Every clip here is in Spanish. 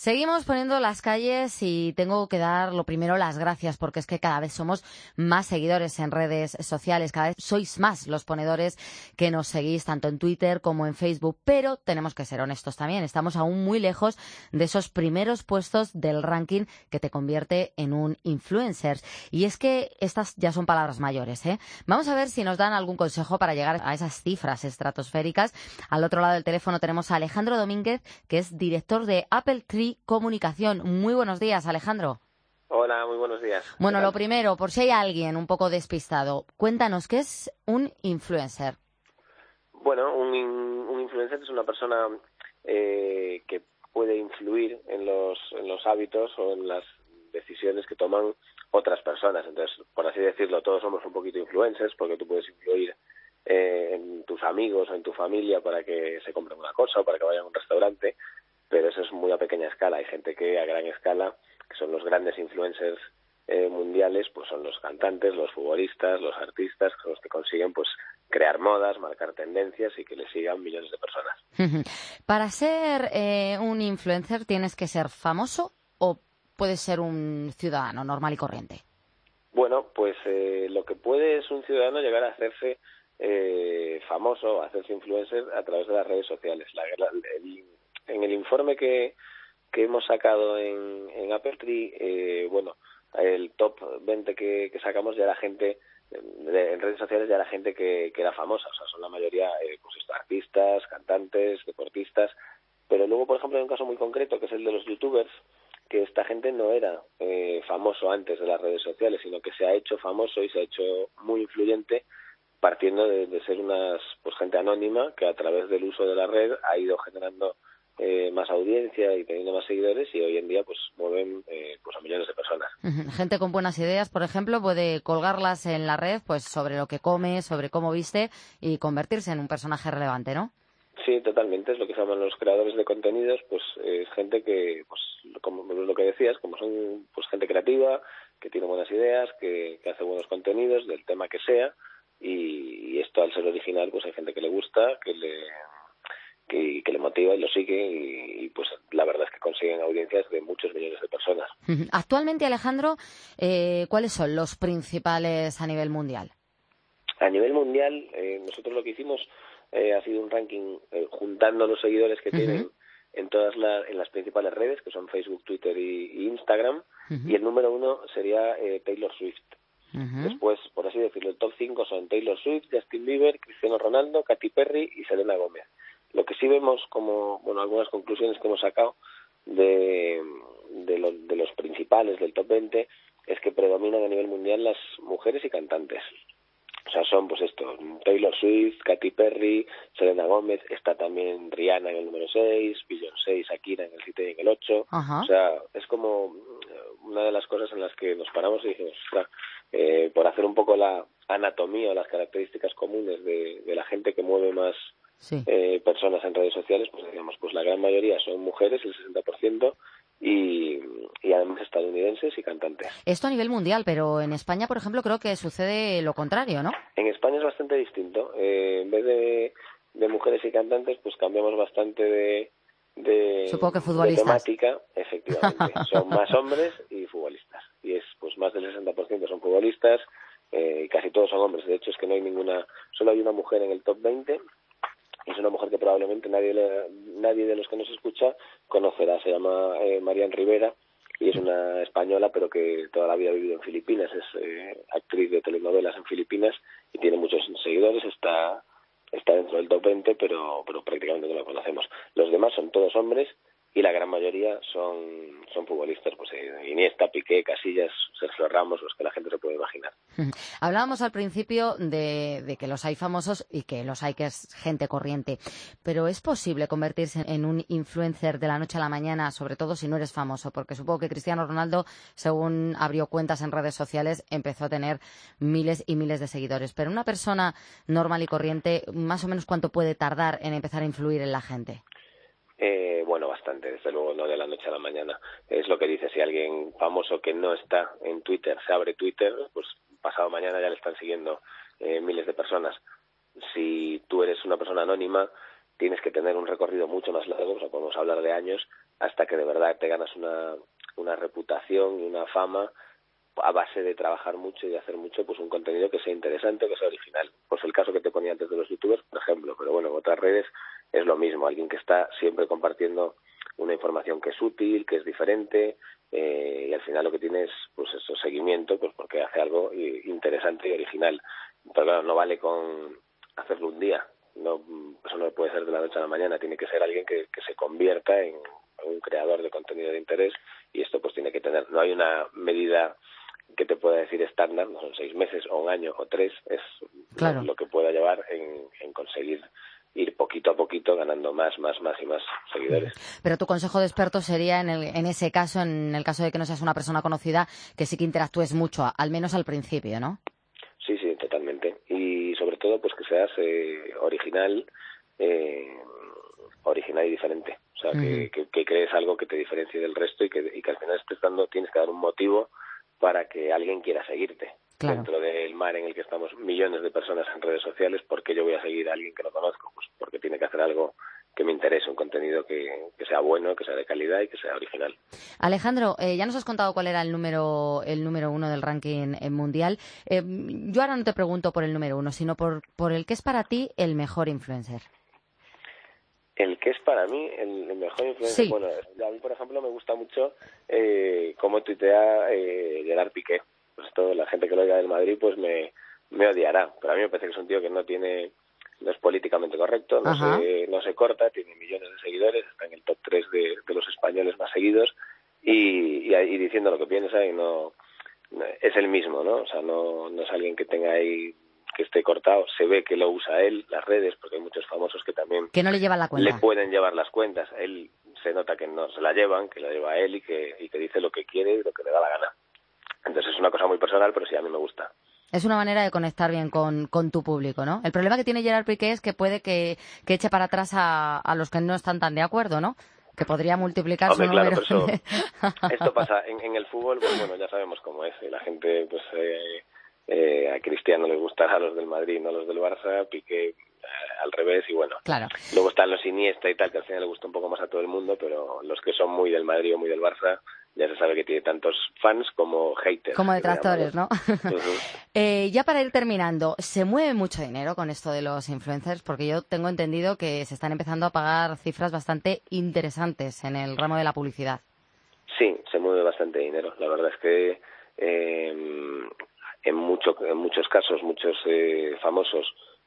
Seguimos poniendo las calles y tengo que dar lo primero las gracias porque es que cada vez somos más seguidores en redes sociales, cada vez sois más los ponedores que nos seguís tanto en Twitter como en Facebook, pero tenemos que ser honestos también, estamos aún muy lejos de esos primeros puestos del ranking que te convierte en un influencer. Y es que estas ya son palabras mayores, ¿eh? Vamos a ver si nos dan algún consejo para llegar a esas cifras estratosféricas. Al otro lado del teléfono tenemos a Alejandro Domínguez, que es director de Apple Tree Comunicación. Muy buenos días, Alejandro. Hola, muy buenos días. Bueno, lo primero, por si hay alguien un poco despistado, cuéntanos, ¿qué es un influencer? Bueno, un influencer es una persona que puede influir en los hábitos o en las decisiones que toman otras personas. Entonces, por así decirlo, todos somos un poquito influencers porque tú puedes influir en tus amigos o en tu familia para que se compren una cosa o para que vayan a un restaurante, pero eso es muy a pequeña escala. Hay gente que a gran escala, que son los grandes influencers mundiales, pues son los cantantes, los futbolistas, los artistas, que son los que consiguen pues crear modas, marcar tendencias y que le sigan millones de personas. Para ser un influencer, ¿tienes que ser famoso o puedes ser un ciudadano normal y corriente? Bueno, pues lo que puede es un ciudadano llegar a hacerse famoso, a hacerse influencer a través de las redes sociales. En el informe que hemos sacado en Apple Tree, bueno, el top 20 que sacamos ya era gente, en redes sociales ya era gente que era famosa, o sea, son la mayoría pues artistas, cantantes, deportistas, pero luego, por ejemplo, hay un caso muy concreto que es el de los youtubers, que esta gente no era famoso antes de las redes sociales, sino que se ha hecho famoso y se ha hecho muy influyente partiendo de ser pues gente anónima que a través del uso de la red ha ido generando más audiencia y teniendo más seguidores y hoy en día pues mueven pues a millones de personas. Gente con buenas ideas, por ejemplo, puede colgarlas en la red pues sobre lo que come, sobre cómo viste y convertirse en un personaje relevante, ¿no? Sí, totalmente, es lo que se llaman los creadores de contenidos, pues es gente que, pues como lo que decías, como son pues gente creativa, que tiene buenas ideas, que hace buenos contenidos del tema que sea y esto al ser original pues hay gente que le gusta, que le motiva y lo sigue y pues la verdad es que consiguen audiencias de muchos millones de personas. Actualmente, Alejandro, ¿cuáles son los principales a nivel mundial? A nivel mundial, nosotros lo que hicimos ha sido un ranking juntando los seguidores que tienen en en las principales redes, que son Facebook, Twitter y Instagram, y el número 1 sería Taylor Swift. Después, por así decirlo, el top 5 son Taylor Swift, Justin Bieber, Cristiano Ronaldo, Katy Perry y Selena Gómez. Lo que sí vemos como, bueno, algunas conclusiones que hemos sacado de los principales del top 20 es que predominan a nivel mundial las mujeres y cantantes. O sea, son pues esto, Taylor Swift, Katy Perry, Selena Gómez, está también Rihanna en el número 6, Beyoncé y Shakira en el 7 y en el 8. O sea, es como una de las cosas en las que nos paramos y dijimos, por hacer un poco la anatomía o las características comunes de la gente que mueve más personas en redes sociales, pues decíamos, pues la gran mayoría son mujeres, el 60%, y además estadounidenses y cantantes. Esto a nivel mundial, pero en España, por ejemplo, creo que sucede lo contrario, ¿no? En España es bastante distinto. En vez de mujeres y cantantes, pues cambiamos bastante Supongo que de futbolistas. temática, efectivamente. Son más hombres y futbolistas. Y es pues más del 60% son futbolistas, casi todos son hombres. De hecho, es que no hay solo hay una mujer en el top 20. Es una mujer que probablemente nadie de los que nos escucha conocerá. Se llama Marian Rivera y es una española, pero que toda la vida ha vivido en Filipinas. Es actriz de telenovelas en Filipinas y tiene muchos seguidores. Está dentro del top 20, pero prácticamente no la conocemos. Los demás son todos hombres y la gran mayoría son futbolistas, pues Iniesta, Piqué, Casillas, Sergio Ramos, los que la gente se puede imaginar. Hablábamos al principio de que los hay famosos y que los hay que es gente corriente, pero ¿es posible convertirse en un influencer de la noche a la mañana, sobre todo si no eres famoso? Porque supongo que Cristiano Ronaldo, según abrió cuentas en redes sociales, empezó a tener miles y miles de seguidores, pero una persona normal y corriente, ¿más o menos cuánto puede tardar en empezar a influir en la gente? Bueno, bastante, desde luego no de la noche a la mañana. Es lo que dice, si alguien famoso que no está en Twitter se abre Twitter, pues pasado mañana ya le están siguiendo miles de personas. Si tú eres una persona anónima, tienes que tener un recorrido mucho más largo, o sea, podemos hablar de años, hasta que de verdad te ganas una reputación y una fama a base de trabajar mucho y de hacer mucho, pues un contenido que sea interesante, que sea original. Pues el caso que te ponía antes de los youtubers, por ejemplo, pero bueno, en otras redes es lo mismo, alguien que está siempre compartiendo una información que es útil, que es diferente, y al final lo que tiene es, pues eso, seguimiento, pues porque hace algo interesante y original. Pero claro, no vale con hacerlo un día, no, eso no puede ser de la noche a la mañana, tiene que ser alguien que se convierta en un creador de contenido de interés, y esto pues tiene que tener, no hay una medida que te pueda decir estándar, no son 6 meses o un año o 3, es Claro. lo que pueda llevar en conseguir ir poquito a poquito ganando más y más seguidores. Pero tu consejo de experto sería en ese caso, en el caso de que no seas una persona conocida, que sí que interactúes mucho, al menos al principio, ¿no? Sí, totalmente. Y sobre todo pues que seas original y diferente. O sea, que crees algo que te diferencie del resto y que al final tienes que dar un motivo para que alguien quiera seguirte. Claro. Dentro del mar en el que estamos millones de personas en redes sociales, ¿por qué yo voy a seguir a alguien que no conozco? Pues porque tiene que hacer algo que me interese, un contenido que sea bueno, que sea de calidad y que sea original. Alejandro, ya nos has contado cuál era el número 1 del ranking mundial. Yo ahora no te pregunto por el número 1, sino por el que es para ti el mejor influencer. El que es para mí el mejor influencer, Sí. bueno, a mí por ejemplo me gusta mucho cómo tuitea Gerard Piqué. Pues toda la gente que lo oiga del Madrid pues me odiará, pero a mí me parece que es un tío que no es políticamente correcto, no se corta, tiene millones de seguidores, está en el top 3 de los españoles más seguidos y diciendo lo que piensa y no es el mismo, ¿no? O sea, no es alguien que tenga ahí que esté cortado, se ve que lo usa él, las redes, porque hay muchos famosos que también Que no le llevan la cuenta. le pueden llevar las cuentas. Él se nota que no se la llevan, que la lleva él y que dice lo que quiere y lo que le da la gana. Entonces es una cosa muy personal, pero sí, a mí me gusta. Es una manera de conectar bien con tu público, ¿no? El problema que tiene Gerard Piqué es que puede que eche para atrás a los que no están tan de acuerdo, ¿no? Que podría multiplicar su Hombre, claro, número. pero esto pasa en el fútbol, pues bueno, ya sabemos cómo es. La gente, pues a Cristiano le gustará a los del Madrid, no a los del Barça, Piqué al revés, y bueno. Claro. Luego están los Iniesta y tal, que al final le gusta un poco más a todo el mundo, pero los que son muy del Madrid o muy del Barça, ya se sabe que tiene tantos fans como haters. Como detractores, ¿no? Uh-huh. Ya para ir terminando, ¿se mueve mucho dinero con esto de los influencers? Porque yo tengo entendido que se están empezando a pagar cifras bastante interesantes en el ramo de la publicidad. Sí, se mueve bastante dinero. La verdad es que en muchos casos, muchos famosos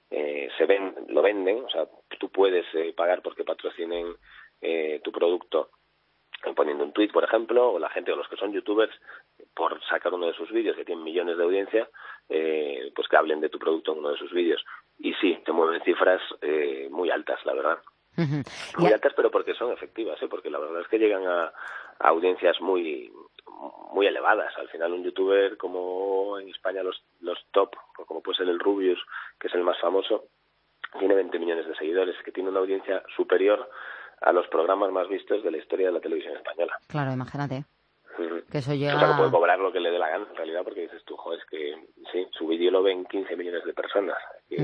lo venden, o sea, tú puedes pagar porque patrocinen tu producto poniendo un tuit, por ejemplo, o la gente o los que son youtubers, por sacar uno de sus vídeos que tienen millones de audiencia, pues que hablen de tu producto en uno de sus vídeos. Y sí, te mueven cifras muy altas, la verdad. Uh-huh. Muy altas, pero porque son efectivas, porque la verdad es que llegan a audiencias muy elevadas. Al final un youtuber, como en España los top, como puede ser el Rubius, que es el más famoso, tiene 20 millones de seguidores, que tiene una audiencia superior a los programas más vistos de la historia de la televisión española. Claro, imagínate. Que eso llega... O sea, que puede cobrar lo que le dé la gana, en realidad, porque dices tú, joder, es que sí, su vídeo lo ven 15 millones de personas.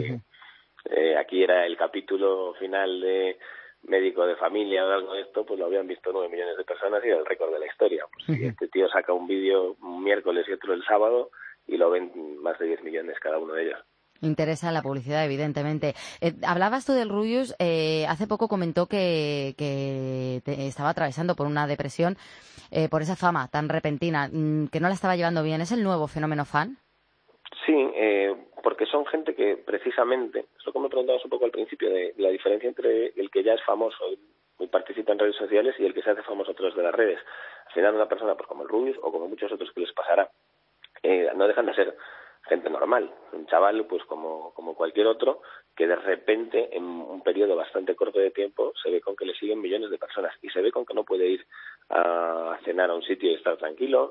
Aquí era el capítulo final de Médico de Familia o algo de esto, pues lo habían visto 9 millones de personas y era el récord de la historia. Pues si este tío saca un vídeo un miércoles y otro el sábado y lo ven más de 10 millones cada uno de ellos. Interesa la publicidad, evidentemente. Hablabas tú del Rubius. Hace poco comentó que estaba atravesando por una depresión por esa fama tan repentina, que no la estaba llevando bien. ¿Es el nuevo fenómeno fan? Sí, porque son gente que precisamente, es lo que me preguntabas un poco al principio, de la diferencia entre el que ya es famoso y participa en redes sociales y el que se hace famoso a través de las redes. Al final una persona pues como el Rubius o como muchos otros que les pasará, no dejan de ser gente normal, un chaval pues como cualquier otro, que de repente en un periodo bastante corto de tiempo se ve con que le siguen millones de personas y se ve con que no puede ir a cenar a un sitio y estar tranquilo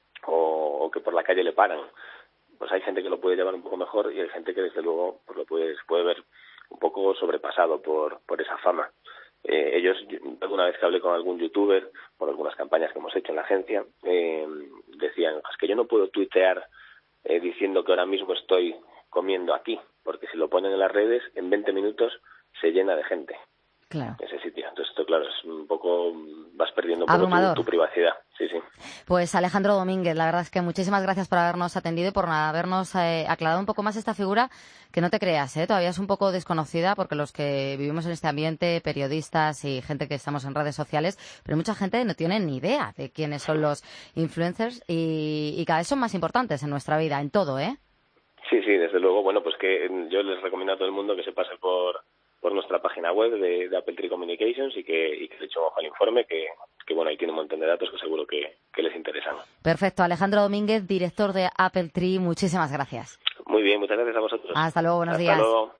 o que por la calle le paran. Pues hay gente que lo puede llevar un poco mejor y hay gente que desde luego pues lo puede ver un poco sobrepasado por esa fama. Ellos, alguna vez que hablé con algún youtuber por algunas campañas que hemos hecho en la agencia, decían, es que yo no puedo tuitear diciendo que ahora mismo estoy comiendo aquí, porque si lo ponen en las redes, en 20 minutos se llena de gente. Claro. ese sitio. Entonces esto, claro, es un poco, vas perdiendo un poco Abrumador. tu privacidad. Sí. Pues Alejandro Domínguez, la verdad es que muchísimas gracias por habernos atendido y por habernos aclarado un poco más esta figura, que no te creas, todavía es un poco desconocida, porque los que vivimos en este ambiente, periodistas y gente que estamos en redes sociales, pero mucha gente no tiene ni idea de quiénes son los influencers y cada vez son más importantes en nuestra vida, en todo, ¿eh? Sí, desde luego. Bueno, pues que yo les recomiendo a todo el mundo que se pase por nuestra página web de Apple Tree Communications y que le eche un ojo al informe, que bueno, ahí tiene un montón de datos que seguro que les interesan. Perfecto. Alejandro Domínguez, director de Apple Tree, muchísimas gracias. Muy bien, muchas gracias a vosotros. Hasta luego, buenos días. Hasta luego.